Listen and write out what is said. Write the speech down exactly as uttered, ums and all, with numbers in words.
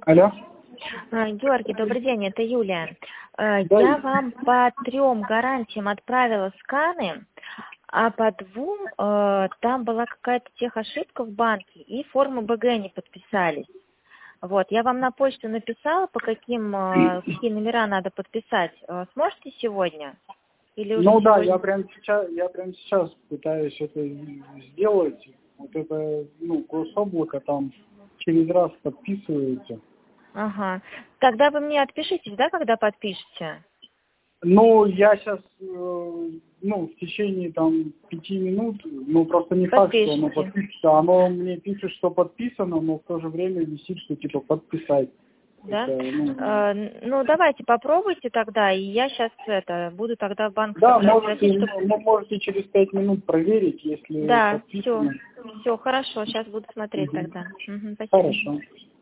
Алло. А, Георгий, добрый день, это Юлия. Э, Да. Я вам по трем гарантиям отправила сканы, а по двум э, там была какая-то техошибка в банке, и форму бэ гэ не подписались. Вот, я вам на почту написала, по каким, э, какие номера надо подписать. Э, Сможете сегодня? Или уже Ну да, сегодня? я прям сейчас, я прям сейчас пытаюсь это сделать. Вот это, ну, гособлако там через раз подписывается. Ага. Тогда вы мне отпишитесь, да, когда подпишете? Ну, я сейчас, э, ну, в течение там пяти минут, ну, просто не факт, что оно Подпишите. подпишется. Оно мне пишет, что подписано, но в то же время висит, что типа подписать. Да? Это, ну, Э, ну, давайте попробуйте тогда, и я сейчас это буду тогда в банк да, пра- можете, просить, чтобы... ну, можете через пять минут проверить, если Да, все, подписано. все, хорошо, сейчас буду смотреть Мгм. тогда. Мгм, спасибо. Хорошо.